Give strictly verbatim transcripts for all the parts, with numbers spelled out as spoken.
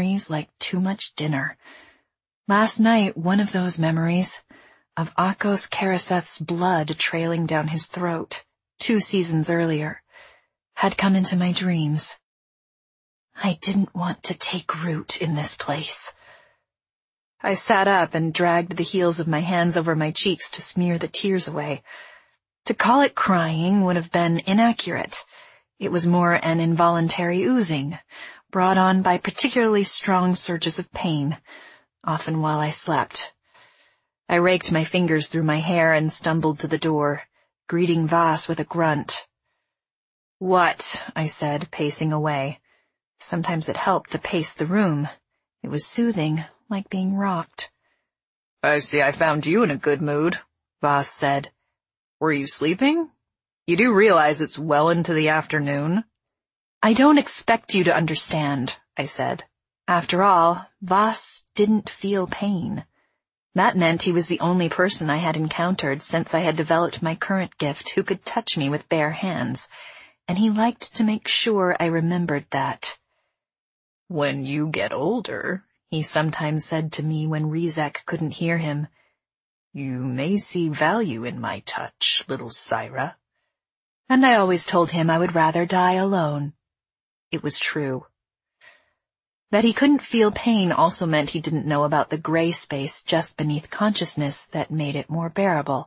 memories like too much dinner. Last night, one of those memories, of Akos Karaseth's blood trailing down his throat, two seasons earlier, had come into my dreams. I didn't want to take root in this place. I sat up and dragged the heels of my hands over my cheeks to smear the tears away. To call it crying would have been inaccurate. It was more an involuntary oozing, brought on by particularly strong surges of pain, often while I slept. I raked my fingers through my hair and stumbled to the door, greeting Vas with a grunt. "What?" I said, pacing away. Sometimes it helped to pace the room. It was soothing, like being rocked. "I see I found you in a good mood," Vas said. "Were you sleeping? You do realize it's well into the afternoon?" "I don't expect you to understand," I said. After all, Vas didn't feel pain. That meant he was the only person I had encountered since I had developed my current gift who could touch me with bare hands, and he liked to make sure I remembered that. "When you get older," he sometimes said to me when Rizek couldn't hear him, "you may see value in my touch, little Syra." And I always told him I would rather die alone. It was true. That he couldn't feel pain also meant he didn't know about the gray space just beneath consciousness that made it more bearable.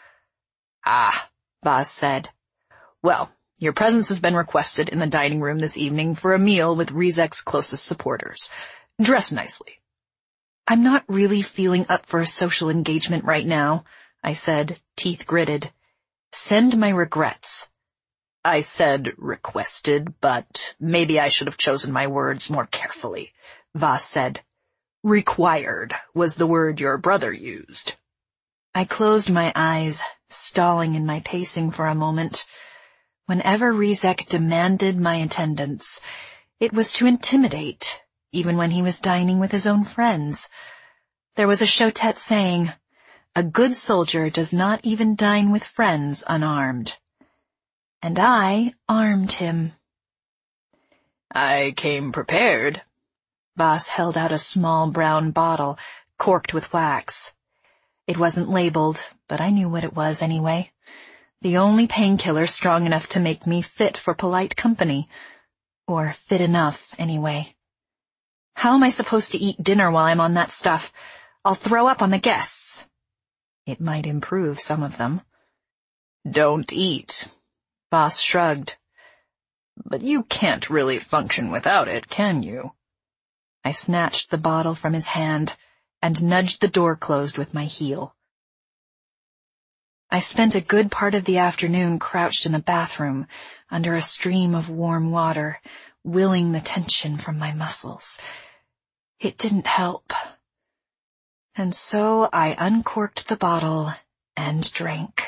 "Ah," Vas said. "Well, your presence has been requested in the dining room this evening for a meal with Rizek's closest supporters. Dress nicely." "I'm not really feeling up for a social engagement right now," I said, teeth gritted. "Send my regrets." "I said requested, but maybe I should have chosen my words more carefully," Vas said. "Required was the word your brother used." I closed my eyes, stalling in my pacing for a moment. Whenever Rizek demanded my attendance, it was to intimidate, even when he was dining with his own friends. There was a Shotet saying, "A good soldier does not even dine with friends unarmed." And I armed him. "I came prepared." Vas held out a small brown bottle, corked with wax. It wasn't labeled, but I knew what it was anyway. The only painkiller strong enough to make me fit for polite company. Or fit enough, anyway. "How am I supposed to eat dinner while I'm on that stuff? I'll throw up on the guests." It might improve some of them. "Don't eat." Vas shrugged. "But you can't really function without it, can you?" I snatched the bottle from his hand and nudged the door closed with my heel. I spent a good part of the afternoon crouched in the bathroom, under a stream of warm water, willing the tension from my muscles. It didn't help. And so I uncorked the bottle and drank.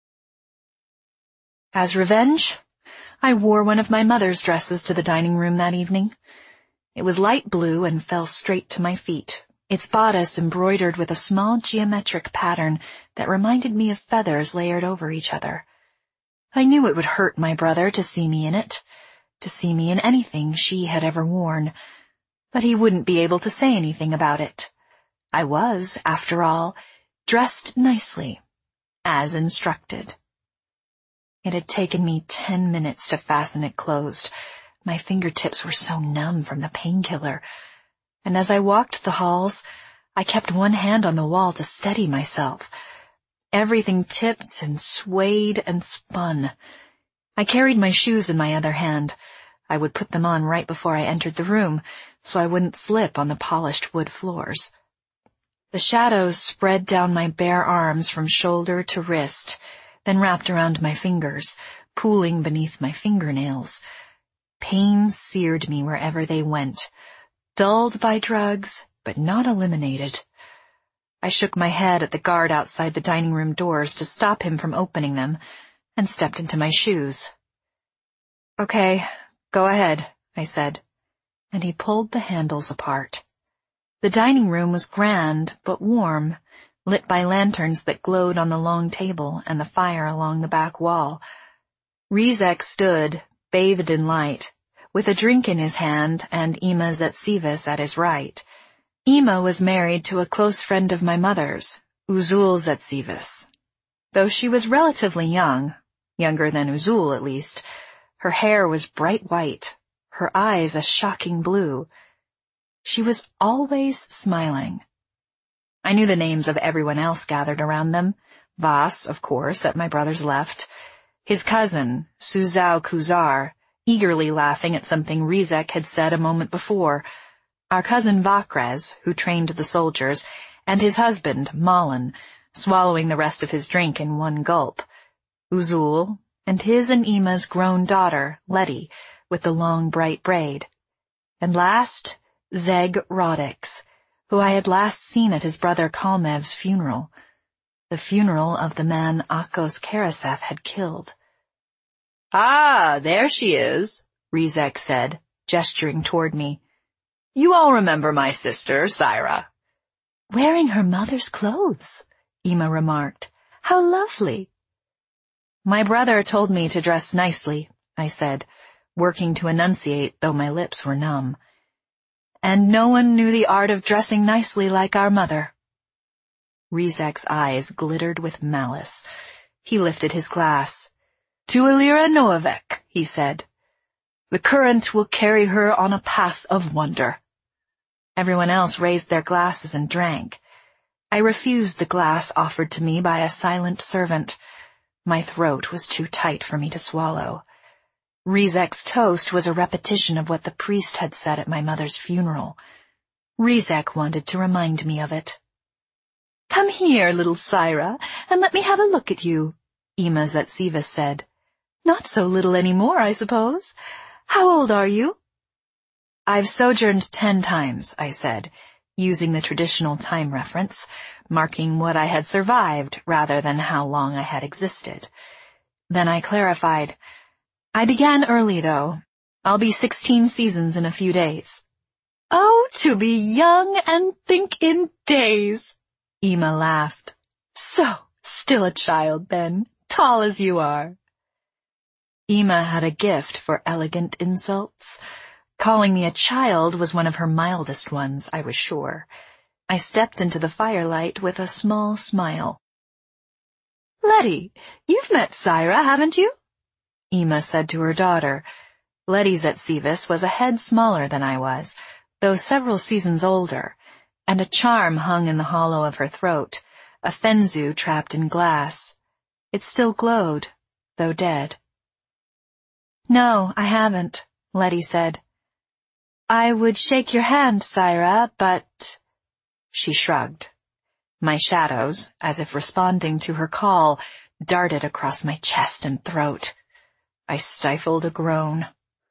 As revenge, I wore one of my mother's dresses to the dining room that evening. It was light blue and fell straight to my feet, its bodice embroidered with a small geometric pattern that reminded me of feathers layered over each other. I knew it would hurt my brother to see me in it, to see me in anything she had ever worn, but he wouldn't be able to say anything about it. I was, after all, dressed nicely, as instructed. It had taken me ten minutes to fasten it closed. My fingertips were so numb from the painkiller. And as I walked the halls, I kept one hand on the wall to steady myself. Everything tipped and swayed and spun. I carried my shoes in my other hand. I would put them on right before I entered the room, so I wouldn't slip on the polished wood floors. The shadows spread down my bare arms from shoulder to wrist, then wrapped around my fingers, pooling beneath my fingernails. Pain seared me wherever they went, dulled by drugs, but not eliminated. I shook my head at the guard outside the dining room doors to stop him from opening them, and stepped into my shoes. "Okay, go ahead," I said, and he pulled the handles apart. The dining room was grand, but warm, lit by lanterns that glowed on the long table and the fire along the back wall. Rizek stood, bathed in light, with a drink in his hand and Ima Zetsevis at his right. Ima was married to a close friend of my mother's, Uzul Zetsevis. Though she was relatively young, younger than Uzul at least, her hair was bright white, her eyes a shocking blue. She was always smiling. I knew the names of everyone else gathered around them. Vas, of course, at my brother's left. His cousin, Suzau Kuzar, eagerly laughing at something Rizek had said a moment before. Our cousin Vakrez, who trained the soldiers, and his husband, Malin, swallowing the rest of his drink in one gulp. Uzul, and his and Ima's grown daughter, Letty, with the long bright braid. And last, Zeg Rodix, who I had last seen at his brother Kalmev's funeral. The funeral of the man Akos Karaseth had killed. "Ah, there she is," Rizek said, gesturing toward me. "You all remember my sister, Syra." "Wearing her mother's clothes," Ima remarked. "How lovely." "My brother told me to dress nicely," I said, working to enunciate though my lips were numb. "And no one knew the art of dressing nicely like our mother." Rizek's eyes glittered with malice. He lifted his glass. "To Ilira Noavek," he said. "The current will carry her on a path of wonder." Everyone else raised their glasses and drank. I refused the glass offered to me by a silent servant. My throat was too tight for me to swallow. Rizek's toast was a repetition of what the priest had said at my mother's funeral. Rizek wanted to remind me of it. "Come here, little Syra, and let me have a look at you," Ima Zetsevis said. "Not so little any more, I suppose. How old are you?" "I've sojourned ten times," I said, using the traditional time reference, marking what I had survived rather than how long I had existed. Then I clarified, "I began early, though. I'll be sixteen seasons in a few days." "Oh, to be young and think in days!" Ima laughed. "So, still a child, then, tall as you are." Ima had a gift for elegant insults. Calling me a child was one of her mildest ones, I was sure. I stepped into the firelight with a small smile. "Letty, you've met Syra, haven't you?" Ima said to her daughter. Letty Zetsevis was a head smaller than I was, though several seasons older, and a charm hung in the hollow of her throat, a fenzu trapped in glass. It still glowed, though dead. "No, I haven't," Letty said. "I would shake your hand, Syra, but—" She shrugged. My shadows, as if responding to her call, darted across my chest and throat. I stifled a groan.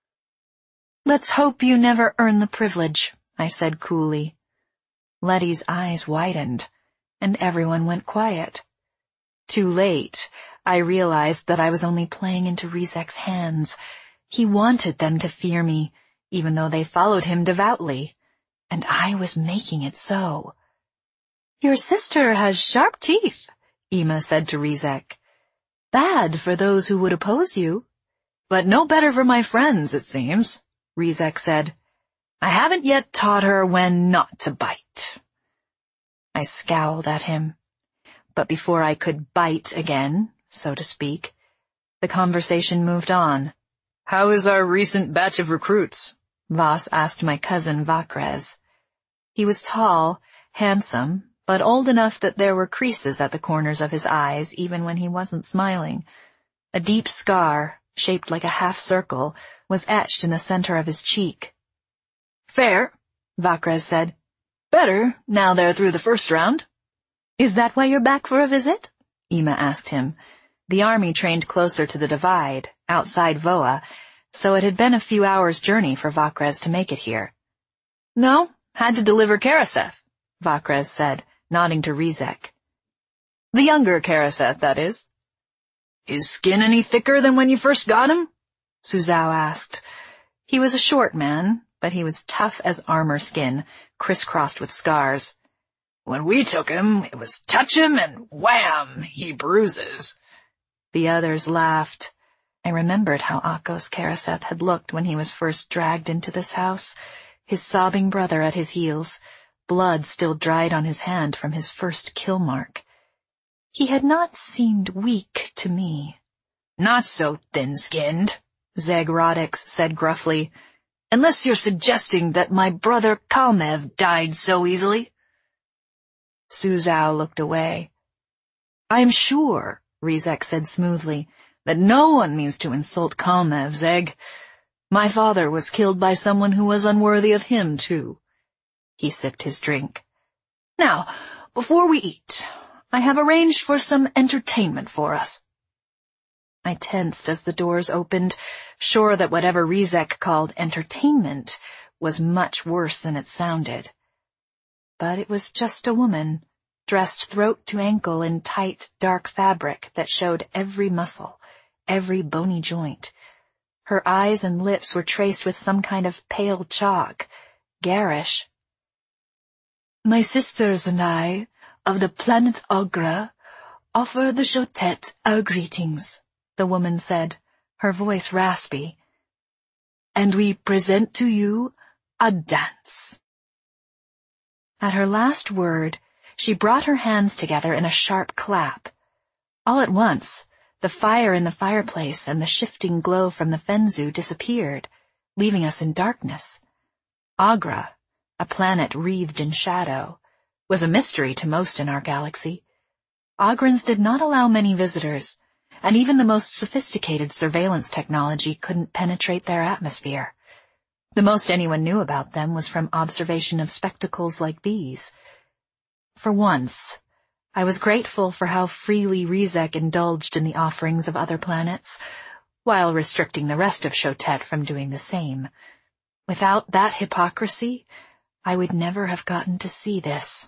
"Let's hope you never earn the privilege," I said coolly. Letty's eyes widened, and everyone went quiet. Too late, I realized that I was only playing into Rizek's hands. He wanted them to fear me, even though they followed him devoutly, and I was making it so. "Your sister has sharp teeth," Ima said to Rizek. "Bad for those who would oppose you." "But no better for my friends, it seems," Rizek said. "I haven't yet taught her when not to bite." I scowled at him. But before I could bite again, so to speak, the conversation moved on. "How is our recent batch of recruits?" Vas asked my cousin Vakrez. He was tall, handsome, but old enough that there were creases at the corners of his eyes even when he wasn't smiling. A deep scar, shaped like a half-circle, was etched in the center of his cheek. "Fair," Vakrez said. "Better, now they're through the first round." "Is that why you're back for a visit?" Ima asked him. The army trained closer to the divide, outside Voa, so it had been a few hours' journey for Vakrez to make it here. "No, had to deliver Karaseth," Vakrez said, nodding to Rizek. "The younger Karaseth, that is." "His skin any thicker than when you first got him?" Suzau asked. He was a short man, but he was tough as armor skin, crisscrossed with scars. "When we took him, it was touch him and wham, he bruises." The others laughed. I remembered how Akos Karaseth had looked when he was first dragged into this house, his sobbing brother at his heels, blood still dried on his hand from his first kill mark. He had not seemed weak to me. "Not so thin-skinned," Zeg Rodix said gruffly, "unless you're suggesting that my brother Kalmev died so easily." Su Zhao looked away. "I'm sure," Rizek said smoothly, "that no one means to insult Kalmev, Zeg. My father was killed by someone who was unworthy of him, too." He sipped his drink. "Now, before we eat, I have arranged for some entertainment for us." I tensed as the doors opened, sure that whatever Rizek called entertainment was much worse than it sounded. But it was just a woman, dressed throat to ankle in tight, dark fabric that showed every muscle, every bony joint. Her eyes and lips were traced with some kind of pale chalk, garish. "My sisters and I, of the planet Agra, offer the Shotet our greetings," the woman said, her voice raspy. "And we present to you a dance." At her last word, she brought her hands together in a sharp clap. All at once, the fire in the fireplace and the shifting glow from the Fenzu disappeared, leaving us in darkness. Agra, a planet wreathed in shadow, was a mystery to most in our galaxy. Agrans did not allow many visitors, and even the most sophisticated surveillance technology couldn't penetrate their atmosphere. The most anyone knew about them was from observation of spectacles like these. For once, I was grateful for how freely Rizek indulged in the offerings of other planets, while restricting the rest of Shotet from doing the same. Without that hypocrisy, I would never have gotten to see this.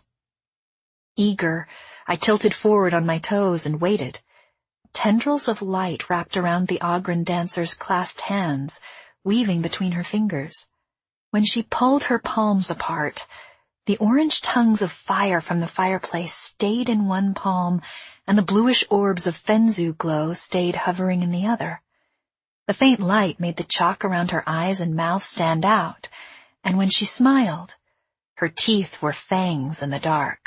Eager, I tilted forward on my toes and waited. Tendrils of light wrapped around the Agran dancer's clasped hands, weaving between her fingers. When she pulled her palms apart, the orange tongues of fire from the fireplace stayed in one palm, and the bluish orbs of Fenzu glow stayed hovering in the other. The faint light made the chalk around her eyes and mouth stand out, and when she smiled, her teeth were fangs in the dark.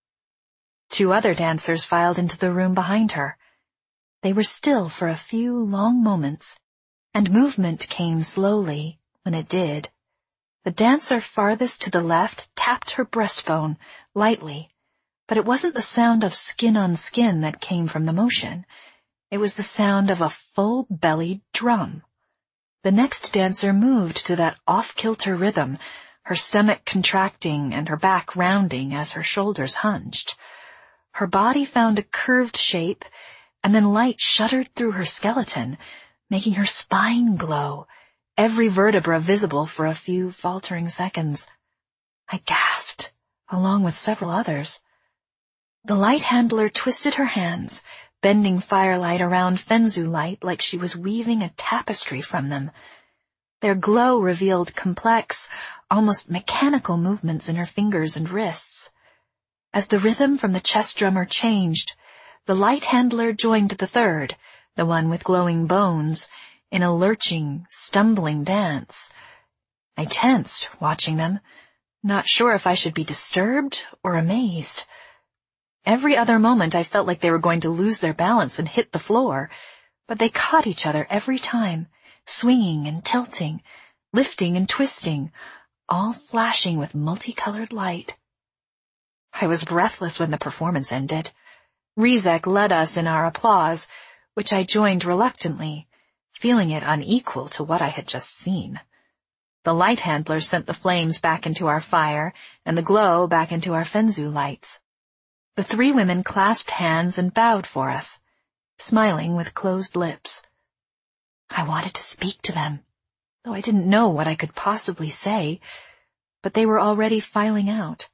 Two other dancers filed into the room behind her. They were still for a few long moments, and movement came slowly when it did. The dancer farthest to the left tapped her breastbone, lightly, but it wasn't the sound of skin on skin that came from the motion. It was the sound of a full-bellied drum. The next dancer moved to that off-kilter rhythm, her stomach contracting and her back rounding as her shoulders hunched. Her body found a curved shape, and then light shuddered through her skeleton, making her spine glow, every vertebra visible for a few faltering seconds. I gasped, along with several others. The light handler twisted her hands, bending firelight around Fenzu light like she was weaving a tapestry from them. Their glow revealed complex, almost mechanical movements in her fingers and wrists. As the rhythm from the chest drummer changed, the light handler joined the third, the one with glowing bones, in a lurching, stumbling dance. I tensed, watching them, not sure if I should be disturbed or amazed. Every other moment I felt like they were going to lose their balance and hit the floor, but they caught each other every time, swinging and tilting, lifting and twisting, all flashing with multicolored light. I was breathless when the performance ended. Rizek led us in our applause, which I joined reluctantly, feeling it unequal to what I had just seen. The light handler sent the flames back into our fire and the glow back into our Fenzu lights. The three women clasped hands and bowed for us, smiling with closed lips. I wanted to speak to them, though I didn't know what I could possibly say, but they were already filing out.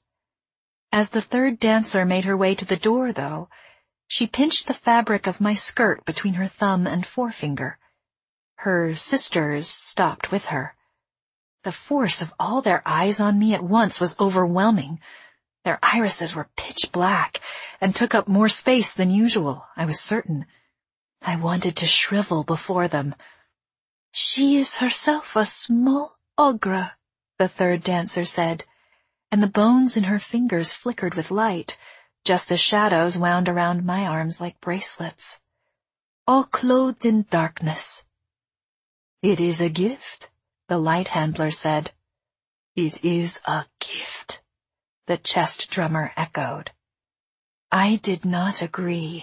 As the third dancer made her way to the door, though, she pinched the fabric of my skirt between her thumb and forefinger. Her sisters stopped with her. The force of all their eyes on me at once was overwhelming. Their irises were pitch black and took up more space than usual, I was certain. I wanted to shrivel before them. "She is herself a small ogre," the third dancer said, and the bones in her fingers flickered with light, just as shadows wound around my arms like bracelets. "All clothed in darkness." "It is a gift," the light handler said. "It is a gift," the chest drummer echoed. I did not agree.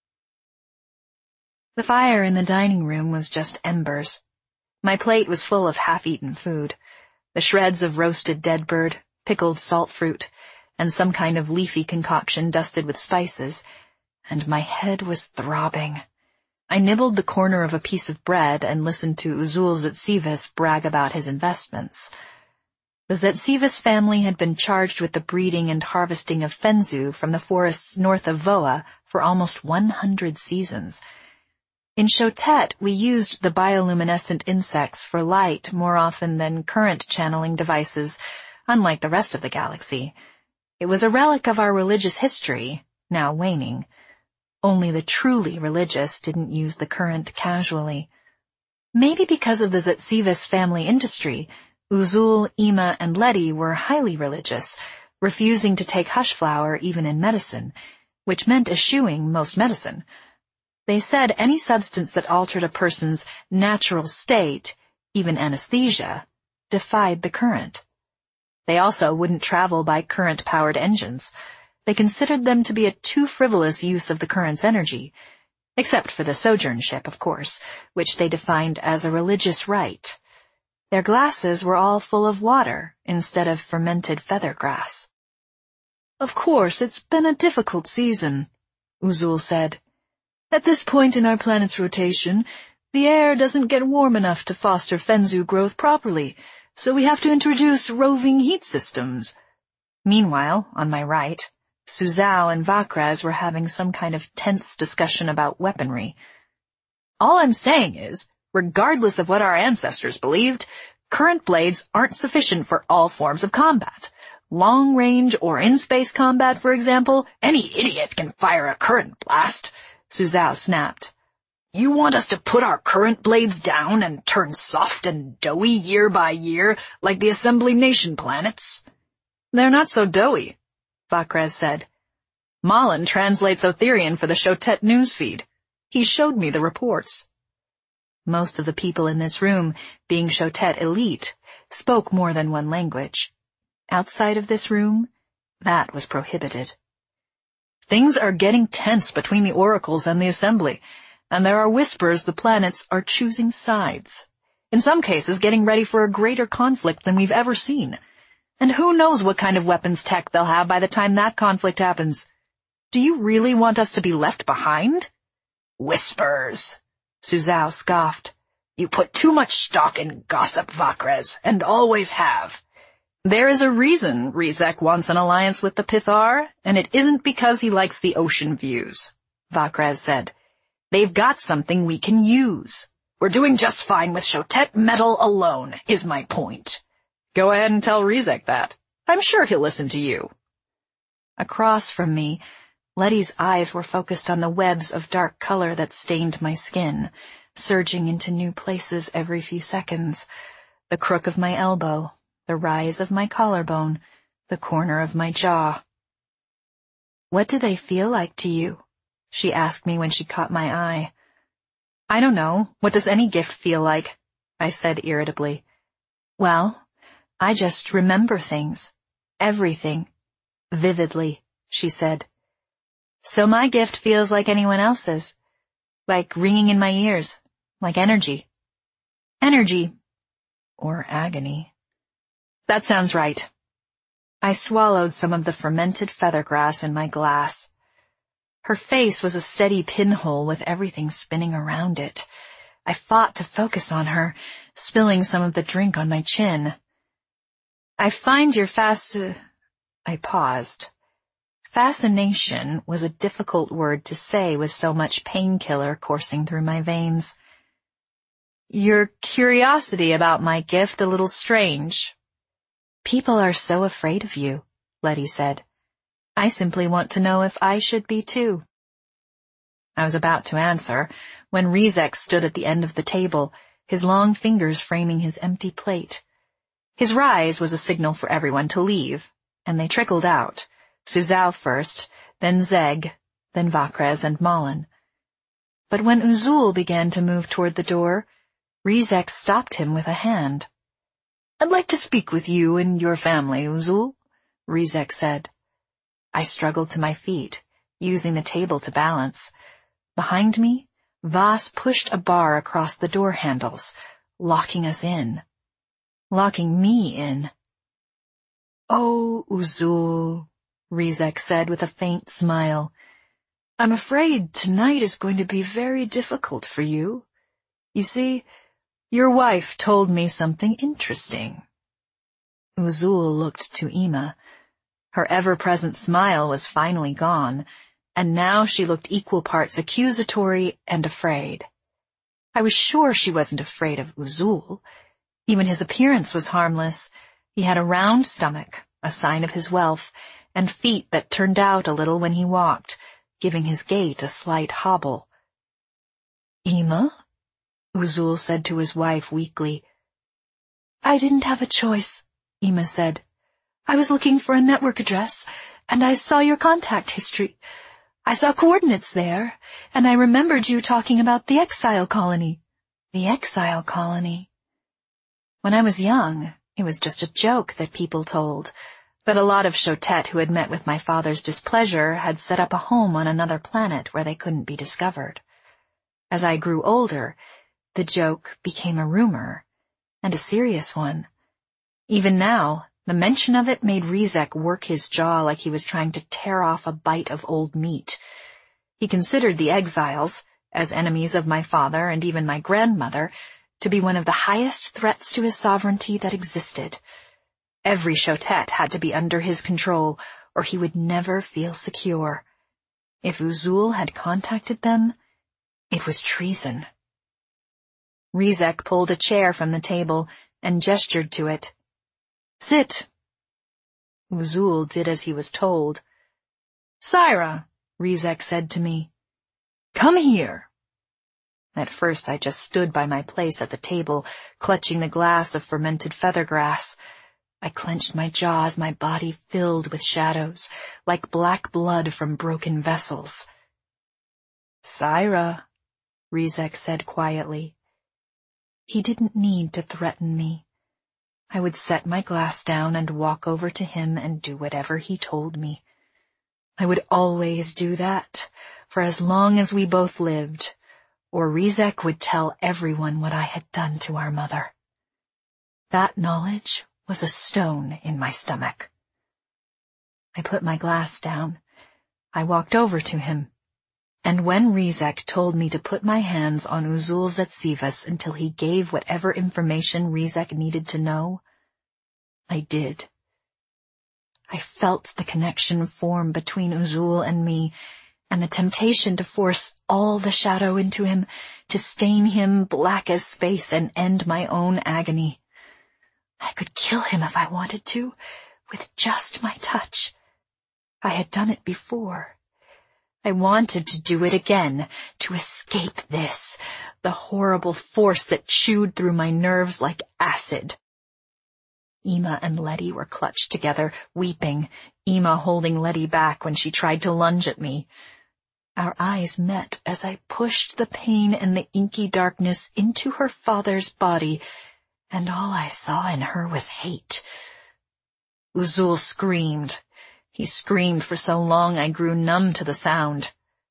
The fire in the dining room was just embers. My plate was full of half-eaten food, the shreds of roasted dead bird, pickled salt fruit, and some kind of leafy concoction dusted with spices, and my head was throbbing. I nibbled the corner of a piece of bread and listened to Uzul Zetsivas brag about his investments. The Zetsivas family had been charged with the breeding and harvesting of fenzu from the forests north of Voa for almost one hundred seasons. In Chotet, we used the bioluminescent insects for light more often than current-channeling devices, unlike the rest of the galaxy. It was a relic of our religious history, now waning. Only the truly religious didn't use the current casually. Maybe because of the Zetsivas family industry, Uzul, Ima, and Letty were highly religious, refusing to take hush flower even in medicine, which meant eschewing most medicine. They said any substance that altered a person's natural state, even anesthesia, defied the current. They also wouldn't travel by current-powered engines. They considered them to be a too frivolous use of the current's energy, except for the sojourn ship, of course, which they defined as a religious rite. Their glasses were all full of water instead of fermented feather grass. "Of course, it's been a difficult season," Uzul said. "At this point in our planet's rotation, the air doesn't get warm enough to foster fenzu growth properly, so we have to introduce roving heat systems." Meanwhile, on my right, Suzao and Vakraz were having some kind of tense discussion about weaponry. "All I'm saying is, regardless of what our ancestors believed, current blades aren't sufficient for all forms of combat. Long-range or in-space combat, for example, any idiot can fire a current blast," Suzao snapped. "You want us to put our current blades down and turn soft and doughy year by year, like the Assembly Nation planets?" "They're not so doughy," Vakraz said. "Malin translates Otherian for the Chotet newsfeed. He showed me the reports." Most of the people in this room, being Chotet elite, spoke more than one language. Outside of this room, that was prohibited. "Things are getting tense between the oracles and the Assembly, and there are whispers the planets are choosing sides. In some cases, getting ready for a greater conflict than we've ever seen. And who knows what kind of weapons tech they'll have by the time that conflict happens. Do you really want us to be left behind?" "Whispers," Suzao scoffed. "You put too much stock in gossip, Vakraz, and always have." "There is a reason Rizek wants an alliance with the Pithar, and it isn't because he likes the ocean views," Vakraz said. "They've got something we can use. We're doing just fine with Chotet metal alone, is my point." "Go ahead and tell Rizek that. I'm sure he'll listen to you." Across from me, Letty's eyes were focused on the webs of dark color that stained my skin, surging into new places every few seconds. The crook of my elbow, the rise of my collarbone, the corner of my jaw. "What do they feel like to you?" she asked me when she caught my eye. "I don't know. What does any gift feel like?" I said irritably. "Well, I just remember things. Everything. Vividly," she said. "So my gift feels like anyone else's. Like ringing in my ears. Like energy. Energy. Or agony." "That sounds right." I swallowed some of the fermented feathergrass in my glass. Her face was a steady pinhole with everything spinning around it. I fought to focus on her, spilling some of the drink on my chin. "I find your fasc... I paused. Fascination was a difficult word to say with so much painkiller coursing through my veins. "Your curiosity about my gift a little strange." "People are so afraid of you," Letty said. "I simply want to know if I should be too." I was about to answer when Rizek stood at the end of the table, his long fingers framing his empty plate. His rise was a signal for everyone to leave, and they trickled out, Suzao first, then Zeg, then Vakrez and Malin. But when Uzul began to move toward the door, Rizek stopped him with a hand. "I'd like to speak with you and your family, Uzul," Rizek said. I struggled to my feet, using the table to balance. Behind me, Vas pushed a bar across the door handles, locking us in. Locking me in. "Oh, Uzul," Rizek said with a faint smile. "I'm afraid tonight is going to be very difficult for you. You see, your wife told me something interesting." Uzul looked to Ima. Her ever-present smile was finally gone, and now she looked equal parts accusatory and afraid. I was sure she wasn't afraid of Uzul. Even his appearance was harmless. He had a round stomach, a sign of his wealth, and feet that turned out a little when he walked, giving his gait a slight hobble. "Ima?" Uzul said to his wife weakly. "I didn't have a choice," Ima said. "I was looking for a network address, and I saw your contact history. I saw coordinates there, and I remembered you talking about the exile colony." The exile colony. When I was young, it was just a joke that people told, but a lot of Shotet who had met with my father's displeasure had set up a home on another planet where they couldn't be discovered. As I grew older, the joke became a rumor, and a serious one. Even now, the mention of it made Rizek work his jaw like he was trying to tear off a bite of old meat. He considered the exiles, as enemies of my father and even my grandmother, to be one of the highest threats to his sovereignty that existed. Every Shotet had to be under his control, or he would never feel secure. If Uzul had contacted them, it was treason. Rizek pulled a chair from the table and gestured to it. "Sit." Uzul did as he was told. "Syra," Rizek said to me, "come here." At first I just stood by my place at the table, clutching the glass of fermented feathergrass. I clenched my jaw as my body filled with shadows, like black blood from broken vessels. "Syra," Rizek said quietly. He didn't need to threaten me. I would set my glass down and walk over to him and do whatever he told me. I would always do that, for as long as we both lived, or Rizek would tell everyone what I had done to our mother. That knowledge was a stone in my stomach. I put my glass down. I walked over to him. And when Rizek told me to put my hands on Uzul Zetsivas until he gave whatever information Rizek needed to know, I did. I felt the connection form between Uzul and me, and the temptation to force all the shadow into him, to stain him black as space and end my own agony. I could kill him if I wanted to, with just my touch. I had done it before. I wanted to do it again, to escape this, the horrible force that chewed through my nerves like acid. Ima and Letty were clutched together, weeping, Ima holding Letty back when she tried to lunge at me. Our eyes met as I pushed the pain and the inky darkness into her father's body, and all I saw in her was hate. Uzul screamed. He screamed for so long I grew numb to the sound.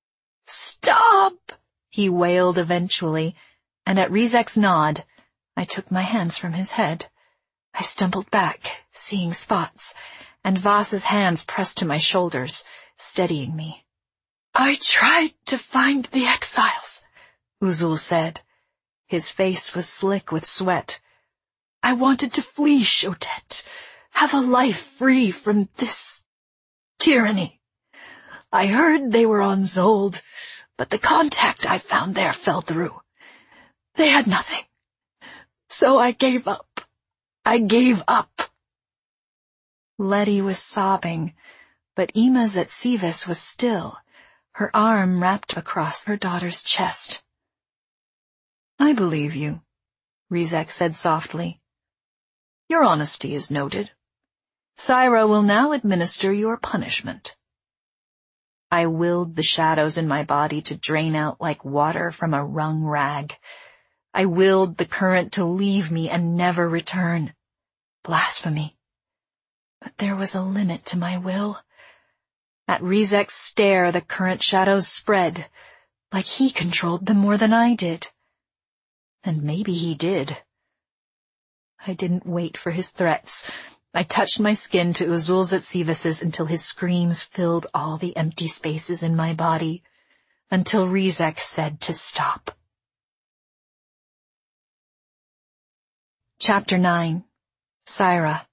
"Stop!" he wailed eventually, and at Rizek's nod, I took my hands from his head. I stumbled back, seeing spots, and Vas's hands pressed to my shoulders, steadying me. "I tried to find the exiles," Uzul said. His face was slick with sweat. "I wanted to flee Shotet, have a life free from this tyranny. I heard they were on Zold, but the contact I found there fell through. They had nothing. So I gave up. I gave up." Letty was sobbing, but Ima Zetsivas was still, her arm wrapped across her daughter's chest. "I believe you," Rizek said softly. "Your honesty is noted. Syra will now administer your punishment." I willed the shadows in my body to drain out like water from a wrung rag. I willed the current to leave me and never return. Blasphemy. But there was a limit to my will. At Rizek's stare, the current shadows spread, like he controlled them more than I did. And maybe he did. I didn't wait for his threats. I touched my skin to Uzul Zatsivis's until his screams filled all the empty spaces in my body, until Rizek said to stop. Chapter nine. Syra.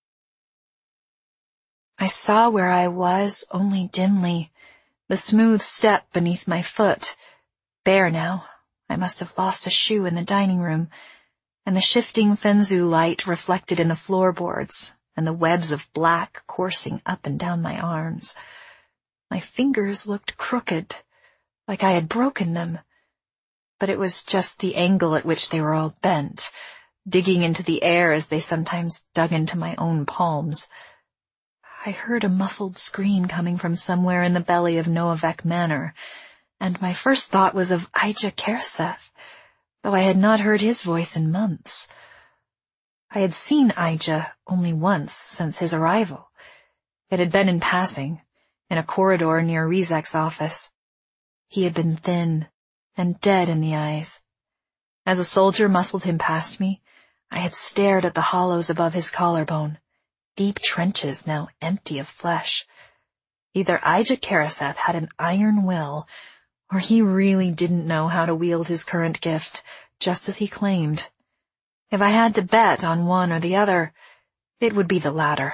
I saw where I was only dimly, the smooth step beneath my foot, bare now. I must have lost a shoe in the dining room, and the shifting Fenzu light reflected in the floorboards, and the webs of black coursing up and down my arms. My fingers looked crooked, like I had broken them, but it was just the angle at which they were all bent, digging into the air as they sometimes dug into my own palms. I heard a muffled scream coming from somewhere in the belly of Noavek Manor, and my first thought was of Ija Karasev, though I had not heard his voice in months. I had seen Ija only once since his arrival. It had been in passing, in a corridor near Rizek's office. He had been thin and dead in the eyes. As a soldier muscled him past me, I had stared at the hollows above his collarbone, deep trenches now empty of flesh. Either Ija Karasev had an iron will, or he really didn't know how to wield his current gift, just as he claimed. If I had to bet on one or the other, it would be the latter.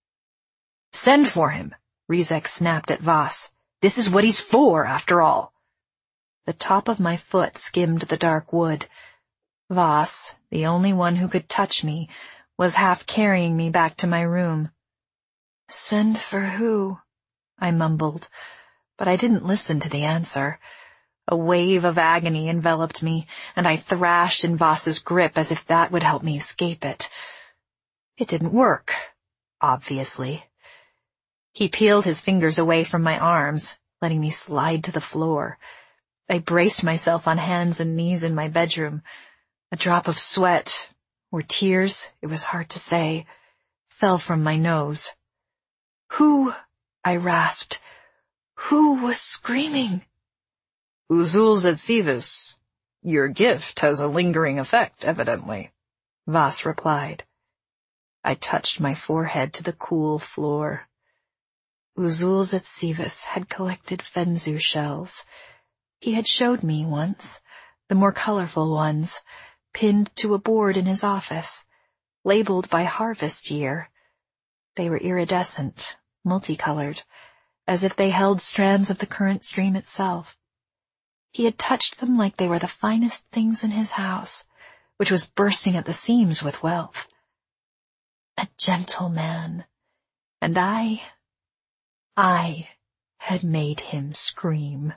"Send for him," Rizek snapped at Voss. "This is what he's for, after all." The top of my foot skimmed the dark wood. Voss, the only one who could touch me, was half carrying me back to my room. "Send for who?" I mumbled, but I didn't listen to the answer. A wave of agony enveloped me, and I thrashed in Voss's grip as if that would help me escape it. It didn't work, obviously. He peeled his fingers away from my arms, letting me slide to the floor. I braced myself on hands and knees in my bedroom. A drop of sweat, or tears, it was hard to say, fell from my nose. "Who?" I rasped. "Who was screaming?" "Uzul Zatsivis. Your gift has a lingering effect, evidently," Voss replied. I touched my forehead to the cool floor. Uzul Zatsivis had collected Fenzu shells. He had showed me once, the more colorful ones, pinned to a board in his office, labeled by harvest year. They were iridescent, multicolored, as if they held strands of the current stream itself. He had touched them like they were the finest things in his house, which was bursting at the seams with wealth. A gentleman, and I, I had made him scream.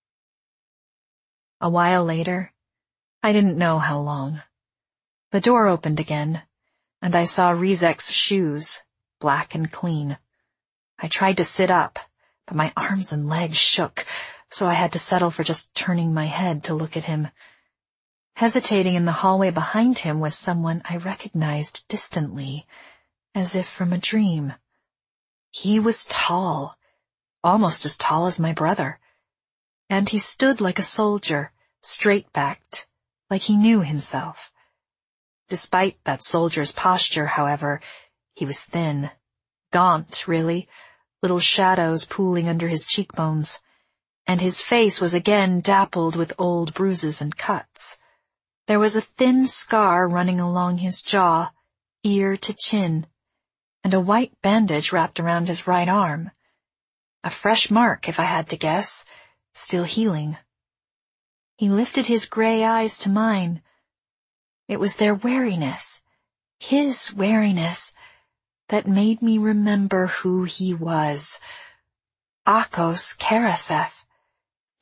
A while later, I didn't know how long, the door opened again, and I saw Rizek's shoes, black and clean. I tried to sit up, but my arms and legs shook, so I had to settle for just turning my head to look at him. Hesitating in the hallway behind him was someone I recognized distantly, as if from a dream. He was tall, almost as tall as my brother, and he stood like a soldier, straight-backed, like he knew himself. Despite that soldier's posture, however, he was thin, gaunt, really, little shadows pooling under his cheekbones, and his face was again dappled with old bruises and cuts. There was a thin scar running along his jaw, ear to chin, and a white bandage wrapped around his right arm. A fresh mark, if I had to guess, still healing. He lifted his gray eyes to mine. It was their wariness, his wariness, that made me remember who he was. Akos Karasev.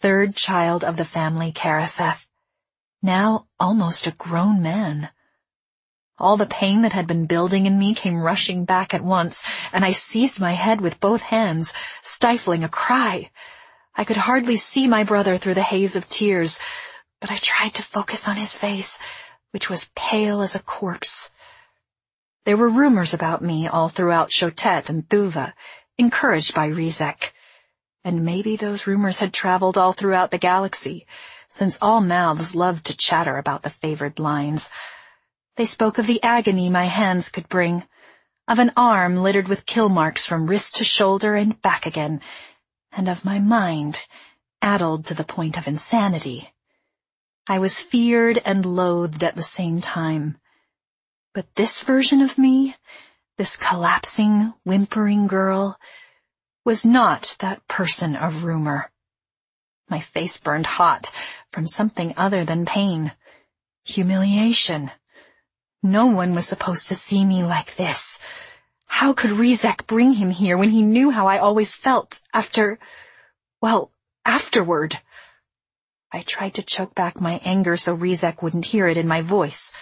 third child of the family Karaseth, now almost a grown man. All the pain that had been building in me came rushing back at once, and I seized my head with both hands, stifling a cry. I could hardly see my brother through the haze of tears, but I tried to focus on his face, which was pale as a corpse. There were rumors about me all throughout Shotet and Thuva, encouraged by Rizek. And maybe those rumors had traveled all throughout the galaxy, since all mouths loved to chatter about the favored lines. They spoke of the agony my hands could bring, of an arm littered with kill marks from wrist to shoulder and back again, and of my mind, addled to the point of insanity. I was feared and loathed at the same time. But this version of me, this collapsing, whimpering girl, was not that person of rumor. My face burned hot from something other than pain. Humiliation. No one was supposed to see me like this. How could Rizek bring him here when he knew how I always felt after, well, afterward? I tried to choke back my anger so Rizek wouldn't hear it in my voice.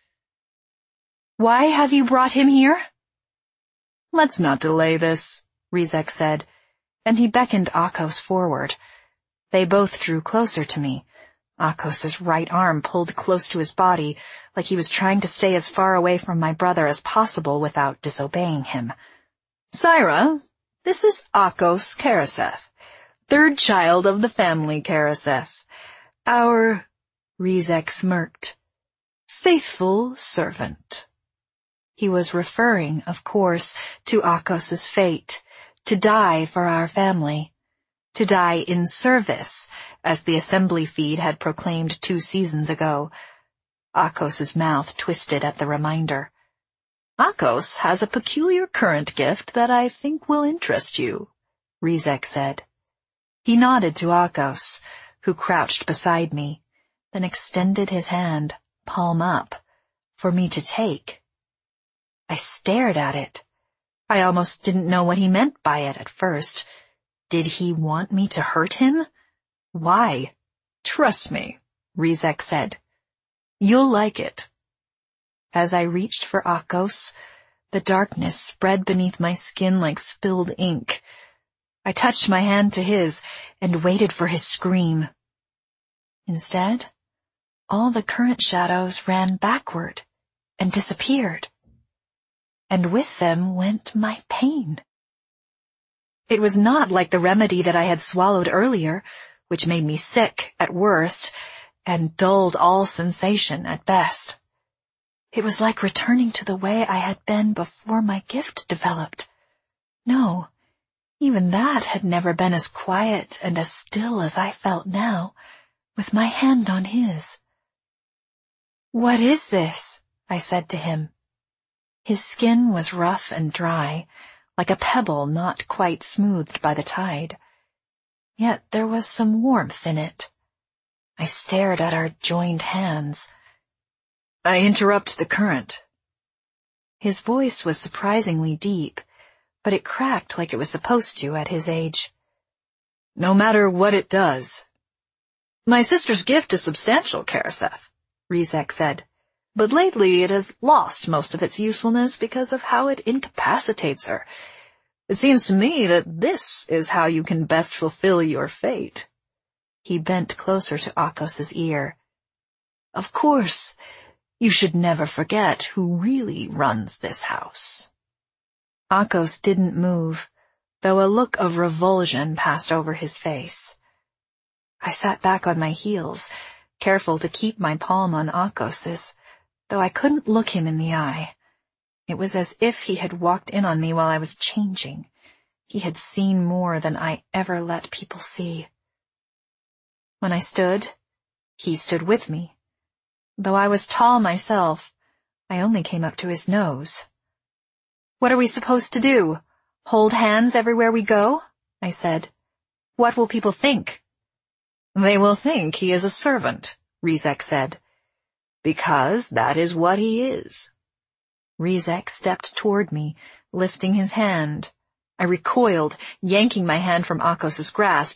Why have you brought him here? Let's not delay this, Rizek said, and he beckoned Akos forward. They both drew closer to me. Akos's right arm pulled close to his body, like he was trying to stay as far away from my brother as possible without disobeying him. Syra, this is Akos Karaseth, third child of the family Karaseth. Our, Rizek smirked, faithful servant. He was referring, of course, to Akos's fate, to die for our family, to die in service, as the assembly feed had proclaimed two seasons ago. Akos's mouth twisted at the reminder. Akos has a peculiar current gift that I think will interest you, Rizek said. He nodded to Akos, who crouched beside me, then extended his hand, palm up, for me to take. I stared at it. I almost didn't know what he meant by it at first. Did he want me to hurt him? Why? Trust me, Rizek said. You'll like it. As I reached for Akos, the darkness spread beneath my skin like spilled ink. I touched my hand to his and waited for his scream. Instead, all the current shadows ran backward and disappeared. And with them went my pain. It was not like the remedy that I had swallowed earlier, which made me sick at worst and dulled all sensation at best. It was like returning to the way I had been before my gift developed. No, even that had never been as quiet and as still as I felt now, with my hand on his. What is this? I said to him. His skin was rough and dry, like a pebble not quite smoothed by the tide. Yet there was some warmth in it. I stared at our joined hands. I interrupt the current. His voice was surprisingly deep, but it cracked like it was supposed to at his age. No matter what it does. My sister's gift is substantial, Karaseth, Rizek said. But lately it has lost most of its usefulness because of how it incapacitates her. It seems to me that this is how you can best fulfill your fate. He bent closer to Akos's ear. Of course, you should never forget who really runs this house. Akos didn't move, though a look of revulsion passed over his face. I sat back on my heels, careful to keep my palm on Akos's, though I couldn't look him in the eye. It was as if he had walked in on me while I was changing. He had seen more than I ever let people see. When I stood, he stood with me. Though I was tall myself, I only came up to his nose. What are we supposed to do? Hold hands everywhere we go? I said. What will people think? They will think he is a servant, Rizek said. Because that is what he is. Rizek stepped toward me, lifting his hand. I recoiled, yanking my hand from Akos's grasp,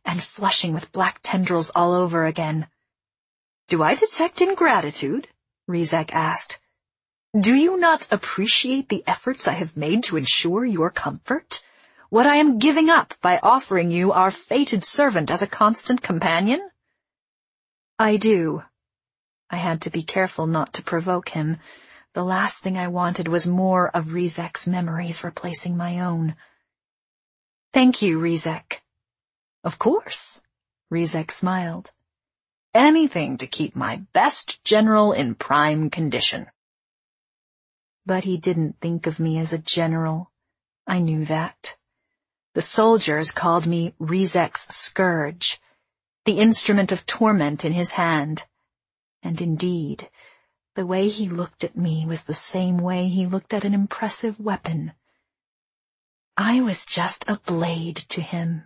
and flushing with black tendrils all over again. "Do I detect ingratitude?" Rizek asked. "Do you not appreciate the efforts I have made to ensure your comfort? What I am giving up by offering you our fated servant as a constant companion?" "I do." I had to be careful not to provoke him. The last thing I wanted was more of Rizek's memories replacing my own. "Thank you, Rizek." "Of course," Rizek smiled. "Anything to keep my best general in prime condition." But he didn't think of me as a general. I knew that. The soldiers called me Rizek's scourge, the instrument of torment in his hand. And indeed, the way he looked at me was the same way he looked at an impressive weapon. I was just a blade to him.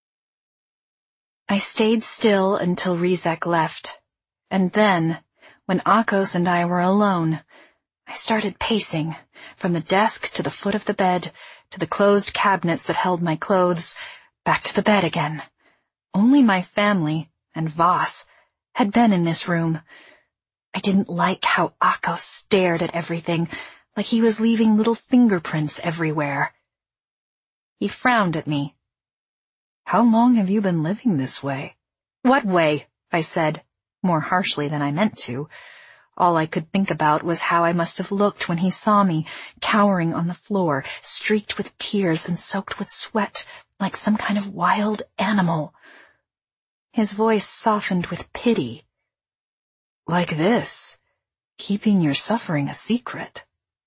I stayed still until Rizek left, and then, when Akos and I were alone, I started pacing, from the desk to the foot of the bed, to the closed cabinets that held my clothes, back to the bed again. Only my family, and Voss, had been in this room. I didn't like how Akos stared at everything, like he was leaving little fingerprints everywhere. He frowned at me. "How long have you been living this way?" "What way?" I said, more harshly than I meant to. All I could think about was how I must have looked when he saw me, cowering on the floor, streaked with tears and soaked with sweat, like some kind of wild animal. His voice softened with pity. "Like this, keeping your suffering a secret."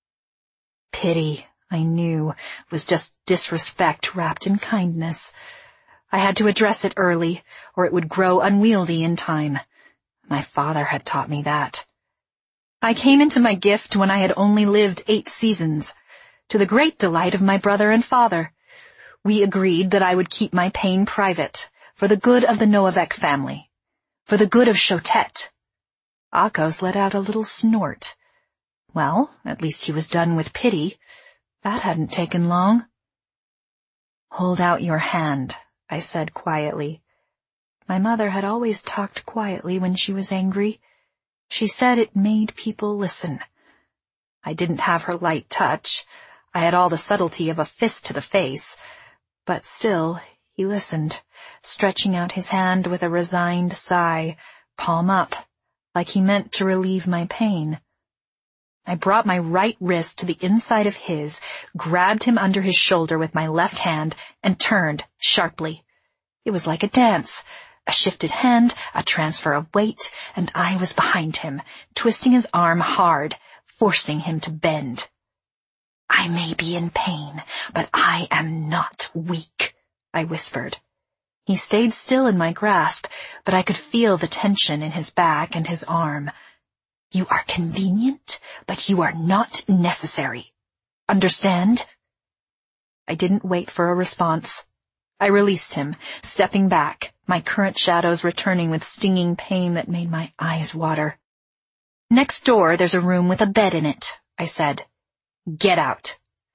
Pity, I knew, was just disrespect wrapped in kindness. I had to address it early, or it would grow unwieldy in time. My father had taught me that. I came into my gift when I had only lived eight seasons, to the great delight of my brother and father. We agreed that I would keep my pain private, for the good of the Novak family, for the good of Shotet. Akos let out a little snort. Well, at least he was done with pity. That hadn't taken long. "Hold out your hand," I said quietly. My mother had always talked quietly when she was angry. She said it made people listen. I didn't have her light touch. I had all the subtlety of a fist to the face. But still, he listened, stretching out his hand with a resigned sigh, palm up, like he meant to relieve my pain. I brought my right wrist to the inside of his, grabbed him under his shoulder with my left hand, and turned sharply. It was like a dance. A shifted hand, a transfer of weight, and I was behind him, twisting his arm hard, forcing him to bend. "I may be in pain, but I am not weak," I whispered. He stayed still in my grasp, but I could feel the tension in his back and his arm. "You are convenient, but you are not necessary. Understand?" I didn't wait for a response. I released him, stepping back, my current shadows returning with stinging pain that made my eyes water. "Next door there's a room with a bed in it," I said. "Get out."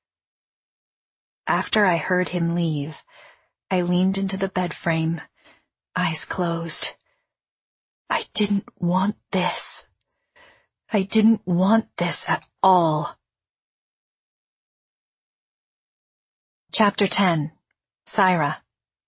After I heard him leave, I leaned into the bed frame, eyes closed. I didn't want this. I didn't want this at all. Chapter ten. Syra.